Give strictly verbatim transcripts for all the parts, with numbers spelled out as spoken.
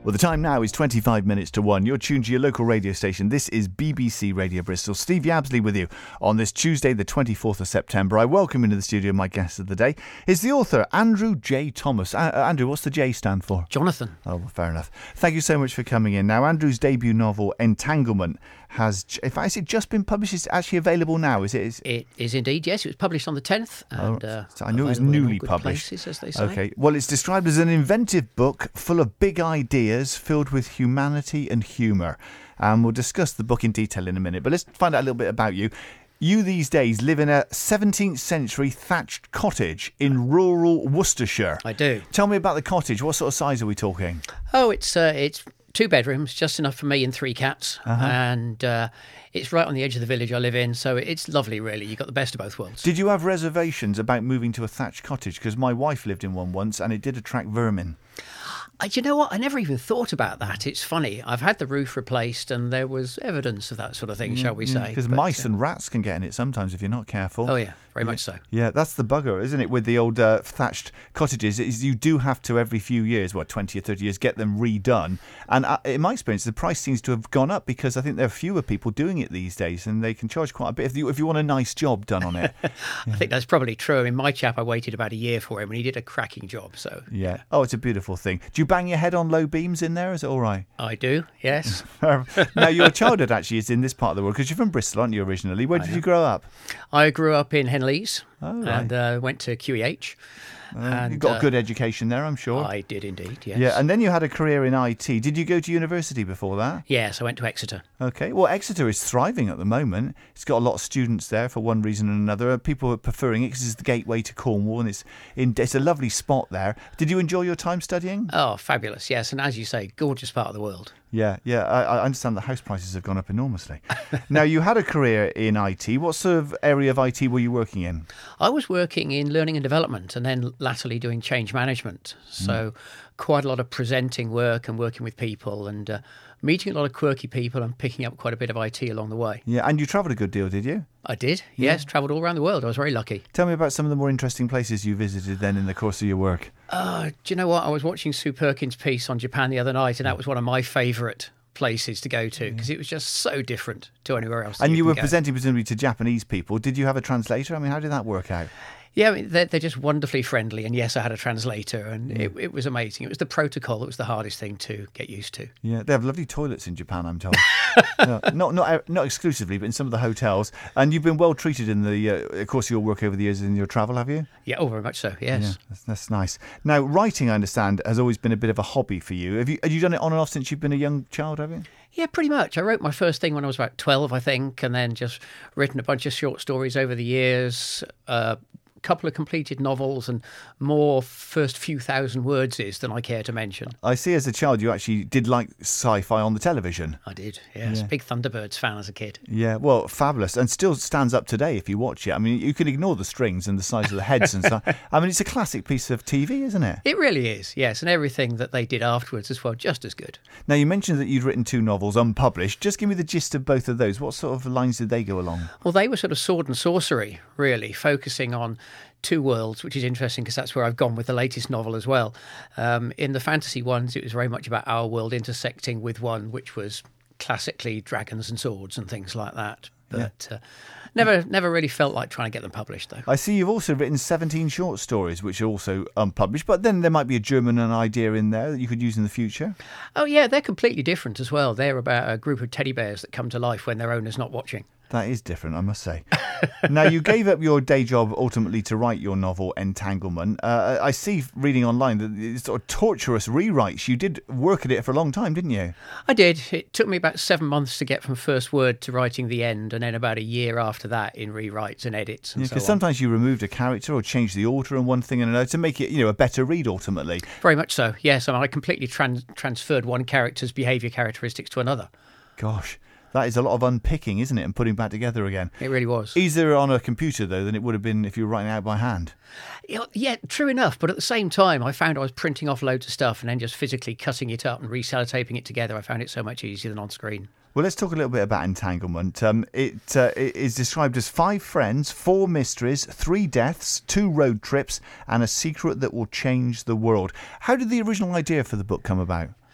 Well, the time now is twenty-five minutes to one. You're tuned to your local radio station. This is B B C Radio Bristol. Steve Yabsley with you on this Tuesday, the twenty-fourth of September. I welcome into the studio my guest of the day is the author, Andrew J. Thomas. Uh, Andrew, what's the J stand for? Jonathan. Oh, well, fair enough. Thank you so much for coming in. Now, Andrew's debut novel, Entanglement, has, if I say just been published, it's actually available now, is it? Is it is indeed, yes. It was published on the tenth. And, oh, uh, so I knew it was newly published. Places, as they say. Okay. Well, it's described as an inventive book full of big ideas, filled with humanity and humour. And we'll discuss the book in detail in a minute. But let's find out a little bit about you. You these days live in a seventeenth century thatched cottage in rural Worcestershire. I do. Tell me about the cottage. What sort of size are we talking? Oh, it's uh, it's two bedrooms, just enough for me and three cats. Uh-huh. And uh, it's right on the edge of the village I live in, so it's lovely, really. You've got the best of both worlds. Did you have reservations about moving to a thatched cottage? Because my wife lived in one once and it did attract vermin. Uh, you know what? I never even thought about that. It's funny. I've had the roof replaced and there was evidence of that sort of thing, shall we say. Because But, mice uh, and rats can get in it sometimes if you're not careful. Oh, yeah. Very much so. Yeah, that's the bugger, isn't it, with the old uh, thatched cottages, is you do have to, every few years, what, twenty or thirty years, get them redone. And uh, in my experience, the price seems to have gone up because I think there are fewer people doing it these days and they can charge quite a bit if you, if you want a nice job done on it. I think that's probably true. I mean, my chap, I waited about a year for him and he did a cracking job. So Yeah. Oh, it's a beautiful thing. Do you bang your head on low beams in there? Is it all right? I do, yes. Now, your childhood actually is in this part of the world because you're from Bristol, aren't you, originally? Where did you grow up? I grew up in Henleaze. Oh, right. And uh, went to Q E H. Uh, and, you got uh, a good education there, I'm sure. I did indeed, yes. Yeah, and then you had a career in I T. Did you go to university before that? Yes, I went to Exeter. Okay, well, Exeter is thriving at the moment. It's got a lot of students there for one reason or another. People are preferring it because it's the gateway to Cornwall and it's in, it's a lovely spot there. Did you enjoy your time studying? Oh, fabulous, yes. And as you say, gorgeous part of the world. Yeah, yeah. I, I understand that house prices have gone up enormously. Now, you had a career in I T. What sort of area of I T were you working in? I was working in learning and development and then latterly doing change management. So mm. quite a lot of presenting work and working with people and uh, meeting a lot of quirky people and picking up quite a bit of I T along the way. Yeah, and you travelled a good deal, did you? I did, yes. Yeah. Travelled all around the world. I was very lucky. Tell me about some of the more interesting places you visited then in the course of your work. Uh, do you know what? I was watching Sue Perkins' piece on Japan the other night and that was one of my favourite places to go to because it was just so different to anywhere else. And you, you were go. presenting presumably to Japanese people. Did you have a translator? I mean, how did that work out? Yeah, I mean, they're, they're just wonderfully friendly. And yes, I had a translator and yeah. it, it was amazing. It was the protocol that was the hardest thing to get used to. Yeah, they have lovely toilets in Japan, I'm told. no, not not not exclusively, but in some of the hotels. And you've been well treated in the uh, course of your work over the years in your travel, have you? Yeah, oh, very much so, yes. Yeah, that's, that's nice. Now, writing, I understand, has always been a bit of a hobby for you. Have you, have you done it on and off since you've been a young child, have you? Yeah, pretty much. I wrote my first thing when I was about twelve, I think, and then just written a bunch of short stories over the years, uh, couple of completed novels and more first few thousand wordses than I care to mention. I see as a child you actually did like sci-fi on the television. I did, yes. Yeah. Big Thunderbirds fan as a kid. Yeah, well, fabulous. And still stands up today if you watch it. I mean, you can ignore the strings and the size of the heads and stuff. I mean, it's a classic piece of T V, isn't it? It really is, yes. And everything that they did afterwards as well, just as good. Now, you mentioned that you'd written two novels unpublished. Just give me the gist of both of those. What sort of lines did they go along? Well, they were sort of sword and sorcery, really, focusing on two worlds, which is interesting because that's where I've gone with the latest novel as well. Um, in the fantasy ones, it was very much about our world intersecting with one which was classically dragons and swords and things like that. But yeah. uh, never never really felt like trying to get them published, though. I see you've also written seventeen short stories, which are also unpublished, but then there might be a German idea in there that you could use in the future. Oh, yeah, they're completely different as well. They're about a group of teddy bears that come to life when their owner's not watching. That is different, I must say. Now, you gave up your day job ultimately to write your novel, Entanglement. Uh, I see reading online that it's sort of torturous rewrites. You did work at it for a long time, didn't you? I did. It took me about seven months to get from first word to writing the end, and then about a year after that in rewrites and edits and yeah, so on. Because sometimes you removed a character or changed the order and one thing and another to make it, you know, a better read ultimately. Very much so, yes. I mean, I completely trans- transferred one character's behaviour characteristics to another. Gosh. That is a lot of unpicking, isn't it, and putting back together again. It really was. Easier on a computer, though, than it would have been if you were writing out by hand. Yeah, true enough. But at the same time, I found I was printing off loads of stuff and then just physically cutting it up and re-sellotaping it together. I found it so much easier than on screen. Well, let's talk a little bit about Entanglement. Um, it, uh, it is described as five friends, four mysteries, three deaths, two road trips, and a secret that will change the world. How did the original idea for the book come about?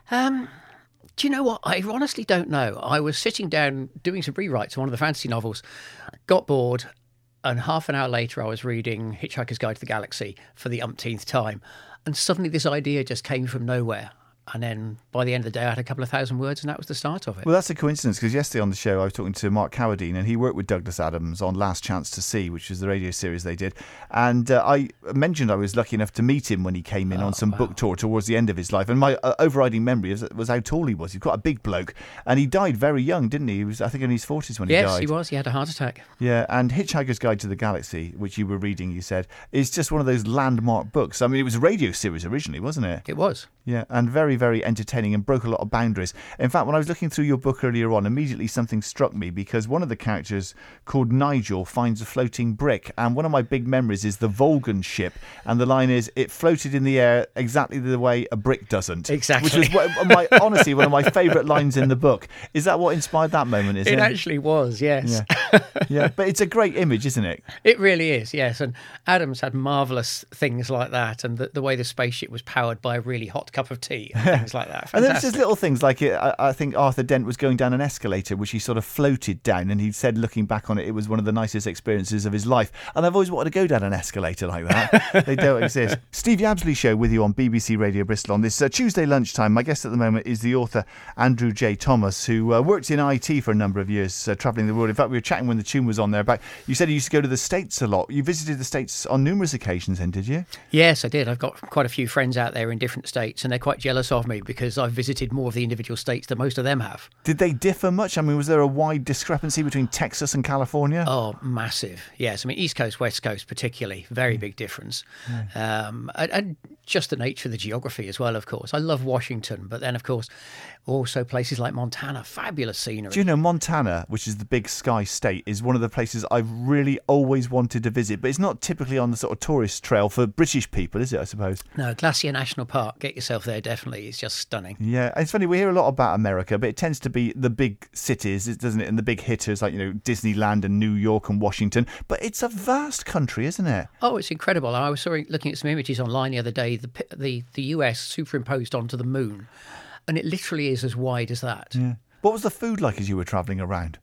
Um, do you know what? I honestly don't know. I was sitting down doing some rewrites on one of the fantasy novels, got bored, and half an hour later I was reading Hitchhiker's Guide to the Galaxy for the umpteenth time, and suddenly this idea just came from nowhere. And then by the end of the day, I had a couple of thousand words, and that was the start of it. Well, that's a coincidence, because yesterday on the show, I was talking to Mark Cowardine, and he worked with Douglas Adams on Last Chance to See, which was the radio series they did. And uh, I mentioned I was lucky enough to meet him when he came in oh, on some wow. book tour towards the end of his life. And my uh, overriding memory was, was how tall he was. He's quite a big bloke. And he died very young, didn't he? He was, I think, in his forties when he yes, died. Yes, he was. He had a heart attack. Yeah, and Hitchhiker's Guide to the Galaxy, which you were reading, you said, is just one of those landmark books. I mean, it was a radio series originally, wasn't it? It was. Yeah, and very, very entertaining and broke a lot of boundaries. In fact, when I was looking through your book earlier on, immediately something struck me, because one of the characters called Nigel finds a floating brick, and one of my big memories is the Volgan ship, and the line is, it floated in the air exactly the way a brick doesn't. Exactly. Which was what, my, honestly one of my favourite lines in the book. Is that what inspired that moment, is it? It actually was, yes. Yeah. yeah, but it's a great image, isn't it? It really is, yes. And Adams had marvellous things like that, and the, the way the spaceship was powered by a really hot cup of tea and things like that. Fantastic. And there's just little things like it, I, I think Arthur Dent was going down an escalator which he sort of floated down, and he said, looking back on it, it was one of the nicest experiences of his life. And I've always wanted to go down an escalator like that. They don't exist. Steve Yabsley Show with you on B B C Radio Bristol on this uh, Tuesday lunchtime. My guest at the moment is the author Andrew J. Thomas, who uh, worked in I T for a number of years, uh, travelling the world. In fact, we were chatting when the tune was on there about, you said you used to go to the States a lot. You visited the States on numerous occasions then, did you? Yes, I did. I've got quite a few friends out there in different states, and they're quite jealous of me because I've visited more of the individual states than most of them have. Did they differ much? I mean, was there a wide discrepancy between Texas and California? Oh, massive. Yes. I mean, East Coast, West Coast particularly, very big difference. Yeah. Um, and, and just the nature of the geography as well, of course. I love Washington, but then, of course, also places like Montana, fabulous scenery. Do you know, Montana, which is the big sky state, is one of the places I've really always wanted to visit, but it's not typically on the sort of tourist trail for British people, is it, I suppose? No, Glacier National Park, get yourself there, definitely. It's just stunning. Yeah, it's funny, we hear a lot about America, but it tends to be the big cities, doesn't it, and the big hitters like, you know, Disneyland and New York and Washington, but it's a vast country, isn't it? Oh, it's incredible. I was sorry, looking at some images online the other day, the, the, the U S superimposed onto the moon. And it literally is as wide as that. Yeah. What was the food like as you were travelling around?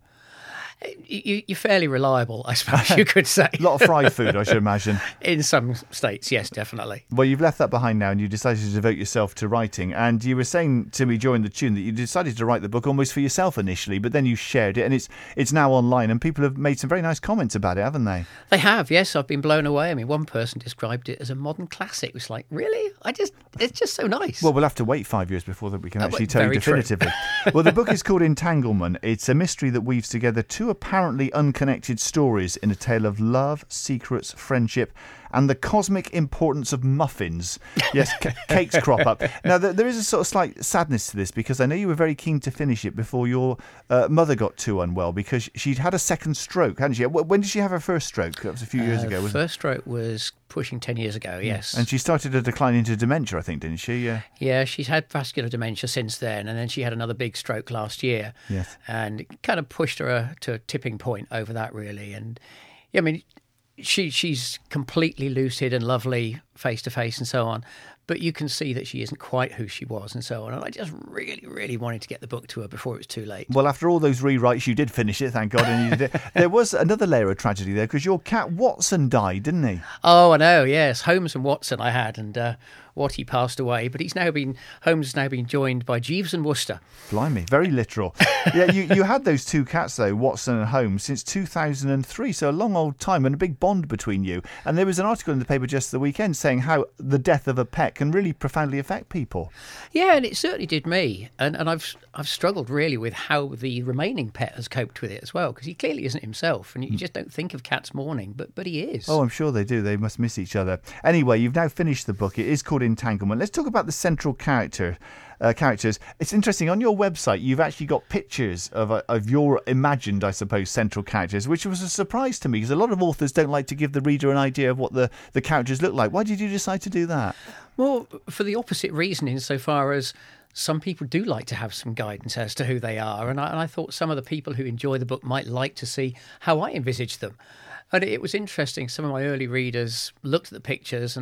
You, you're fairly reliable, I suppose you could say. A lot of fried food, I should imagine. In some states, yes, definitely. Well, you've left that behind now and you decided to devote yourself to writing. And you were saying to me during the tune that you decided to write the book almost for yourself initially, but then you shared it and it's it's now online and people have made some very nice comments about it, haven't they? They have, yes. I've been blown away. I mean, one person described it as a modern classic. It was like, really? I just, it's just so nice. Well, we'll have to wait five years before that we can oh, actually tell you definitively. Well, the book is called Entanglement. It's a mystery that weaves together two apparently unconnected stories in a tale of love, secrets, friendship, and the cosmic importance of muffins. Yes, c- cakes crop up. Now, th- there is a sort of slight sadness to this because I know you were very keen to finish it before your uh, mother got too unwell because she'd had a second stroke, hadn't she? When did she have her first stroke? That was a few years uh, ago, wasn't First stroke was pushing ten years ago, yes. And she started to decline into dementia, I think, didn't she? Yeah, yeah, she's had vascular dementia since then, and then she had another big stroke last year. Yes. And it kind of pushed her uh, to a tipping point over that, really. And, yeah, I mean... She she's completely lucid and lovely face to face and so on, but you can see that she isn't quite who she was and so on. And I just really, really wanted to get the book to her before it was too late. Well, after all those rewrites, you did finish it, thank God. And you did it. There was another layer of tragedy there because your cat Watson died, didn't he? Oh, I know. Yes, Holmes and Watson I had, and uh, Watty passed away, but he's now been Holmes has now been joined by Jeeves and Wooster. Blimey, very literal. Yeah, you, you had those two cats though, Watson and Holmes, since two thousand three, so a long old time and a big bond between you. And there was an article in the paper just the weekend saying how the death of a pet can really profoundly affect people. Yeah, and it certainly did me. And and I've I've struggled really with how the remaining pet has coped with it as well, because he clearly isn't himself, and you just don't think of cats mourning, but but he is. Oh, I'm sure they do. They must miss each other. Anyway, you've now finished the book. It is called Entanglement. Let's talk about the central character. Uh, characters. It's interesting, on your website you've actually got pictures of uh, of your imagined, I suppose, central characters, which was a surprise to me because a lot of authors don't like to give the reader an idea of what the, the characters look like. Why did you decide to do that? Well, for the opposite reason, insofar as some people do like to have some guidance as to who they are, and I, and I thought some of the people who enjoy the book might like to see how I envisage them. And it was interesting, some of my early readers looked at the pictures and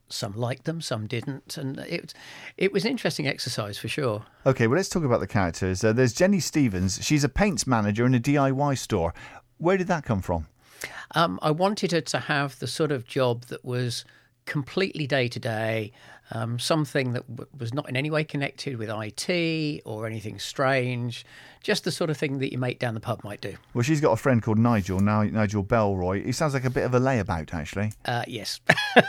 Some liked them, some didn't, and it it was an interesting exercise for sure. Okay, well, let's talk about the characters. Uh, there's Jenny Stevens. She's a paints manager in a D I Y store. Where did that come from? Um, I wanted her to have the sort of job that was completely day-to-day, um, something that w- was not in any way connected with I T or anything strange, just the sort of thing that your mate down the pub might do. Well, she's got a friend called Nigel, now Nigel Belroy. He sounds like a bit of a layabout, actually. Uh, yes.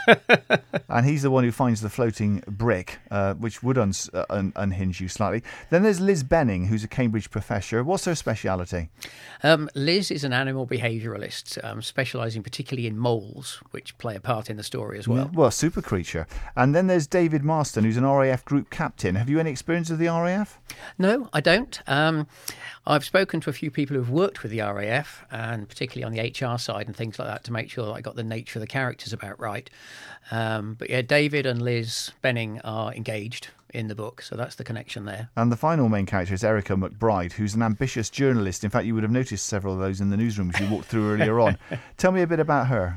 And he's the one who finds the floating brick, uh, which would un- uh, un- unhinge you slightly. Then there's Liz Benning, who's a Cambridge professor. What's her speciality? Um, Liz is an animal behaviouralist, um, specialising particularly in moles, which play a part in the story as well. Yeah, well, super creature. And then there's David Marston, who's an R A F group captain. Have you any experience of the R A F? No, I don't. Um, I've spoken to a few people who've worked with the R A F, and particularly on the H R side and things like that, to make sure that I got the nature of the characters about right. Um, but yeah, David and Liz Benning are engaged in the book, so that's the connection there. And the final main character is Erica McBride, who's an ambitious journalist. In fact, you would have noticed several of those in the newsroom as you walked through earlier on. Tell me a bit about her.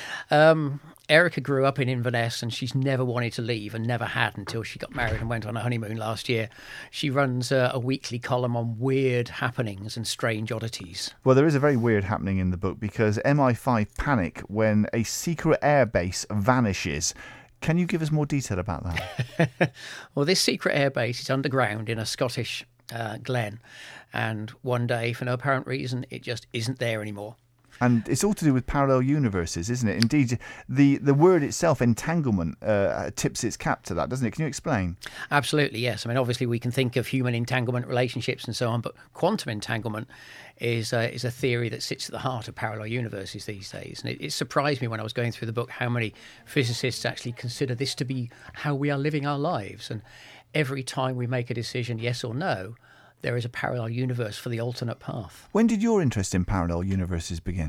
Um, Erica grew up in Inverness, and she's never wanted to leave, and never had until she got married and went on a honeymoon last year. She runs a, a weekly column on weird happenings and strange oddities. Well, there is a very weird happening in the book because M I five panic when a secret airbase vanishes. Can you give us more detail about that? Well, this secret airbase is underground in a Scottish uh, glen, and one day, for no apparent reason, it just isn't there anymore. And it's all to do with parallel universes, isn't it? Indeed, the, the word itself, entanglement, uh, tips its cap to that, doesn't it? Can you explain? Absolutely, yes. I mean, obviously, we can think of human entanglement relationships and so on, but quantum entanglement is uh, is a theory that sits at the heart of parallel universes these days. And it, it surprised me when I was going through the book how many physicists actually consider this to be how we are living our lives. And every time we make a decision, yes or no, there is a parallel universe for the alternate path. When did your interest in parallel universes begin?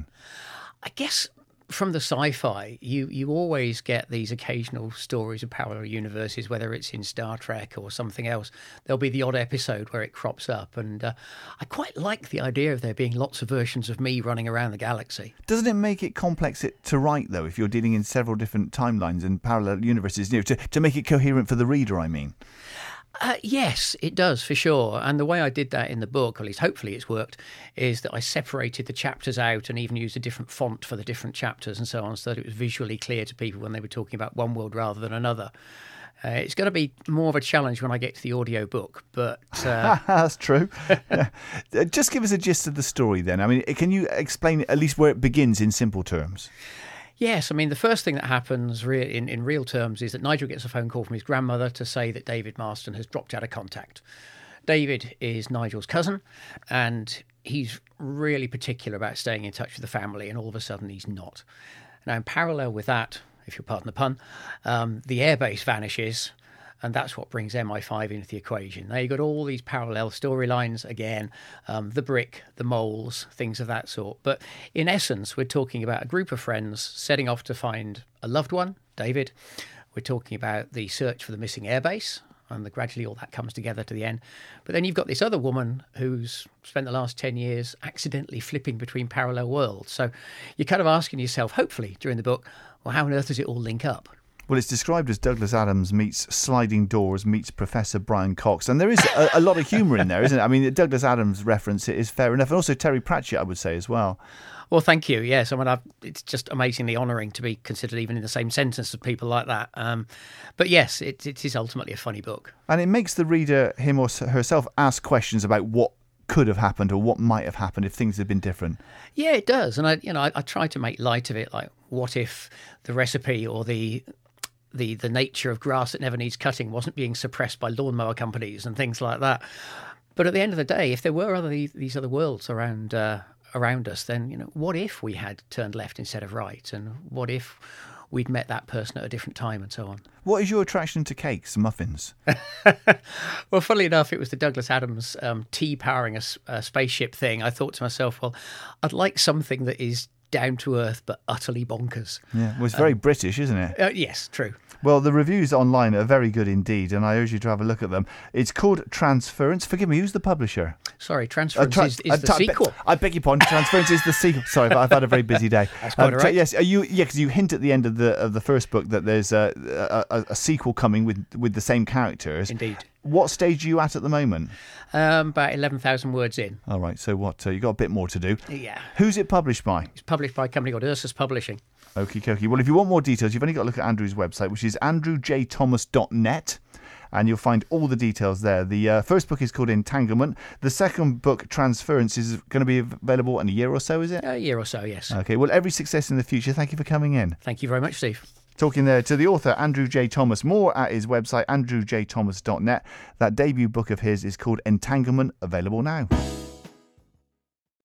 I guess from the sci-fi, you, you always get these occasional stories of parallel universes, whether it's in Star Trek or something else. There'll be the odd episode where it crops up. And uh, I quite like the idea of there being lots of versions of me running around the galaxy. Doesn't it make it complex it to write, though, if you're dealing in several different timelines and parallel universes, you know, to, to make it coherent for the reader, I mean? Uh, yes, it does, for sure. And the way I did that in the book, or at least hopefully it's worked, is that I separated the chapters out and even used a different font for the different chapters and so on, so that it was visually clear to people when they were talking about one world rather than another. Uh, it's going to be more of a challenge when I get to the audio book, but... Uh... That's true. Just give us a gist of the story then. I mean, can you explain at least where it begins in simple terms? Yes, I mean, the first thing that happens re- in, in real terms is that Nigel gets a phone call from his grandmother to say that David Marston has dropped out of contact. David is Nigel's cousin, and he's really particular about staying in touch with the family, and all of a sudden he's not. Now, in parallel with that, if you'll pardon the pun, um, the airbase vanishes, and that's what brings M I five into the equation. Now, you've got all these parallel storylines again, um, the brick, the moles, things of that sort. But in essence, we're talking about a group of friends setting off to find a loved one, David. We're talking about the search for the missing airbase, and the, gradually all that comes together to the end. But then you've got this other woman who's spent the last ten years accidentally flipping between parallel worlds. So you're kind of asking yourself, hopefully, during the book, well, how on earth does it all link up? Well, it's described as Douglas Adams meets Sliding Doors meets Professor Brian Cox. And there is a, a lot of humour in there, isn't it? I mean, the Douglas Adams reference is fair enough. And also Terry Pratchett, I would say, as well. Well, thank you. Yes, I mean, I've, it's just amazingly honouring to be considered even in the same sentence as people like that. Um, but yes, it, it is ultimately a funny book. And it makes the reader, him or herself, ask questions about what could have happened or what might have happened if things had been different. Yeah, it does. And I, you know, I, I try to make light of it. Like, what if the recipe or the the the nature of grass that never needs cutting wasn't being suppressed by lawnmower companies and things like that? But at the end of the day, if there were other these other worlds around uh, around us, then, you know, what if we had turned left instead of right, and what if we'd met that person at a different time, and so on. What is your attraction to cakes and muffins? Well, funnily enough, it was the Douglas Adams um, tea powering a, a spaceship thing. I thought to myself, well, I'd like something that is down to earth but utterly bonkers. Yeah, well, it's very um, British, isn't it? Uh, yes, true. Well, the reviews online are very good indeed, and I urge you to have a look at them. It's called Transference. Forgive me, who's the publisher? Sorry, Transference uh, tra- is, is uh, the tra- sequel. I beg your pardon. Transference is the sequel. Sorry, but I've had a very busy day. That's quite uh, all right. Yes, are you? Yeah, because you hint at the end of the of the first book that there's a, a, a sequel coming with with the same characters. Indeed. What stage are you at at the moment? Um, about eleven thousand words in. All right. So what? Uh, you got a bit more to do. Yeah. Who's it published by? It's published by a company called Ursus Publishing. Okie dokie. Well, if you want more details, you've only got to look at Andrew's website, which is andrew j thomas dot net. And you'll find all the details there. The uh, first book is called Entanglement. The second book, Transference, is going to be available in a year or so, is it? A year or so, yes. Okay, well, every success in the future. Thank you for coming in. Thank you very much, Steve. Talking there to the author, Andrew J. Thomas. More at his website, andrew j thomas dot net. That debut book of his is called Entanglement, available now.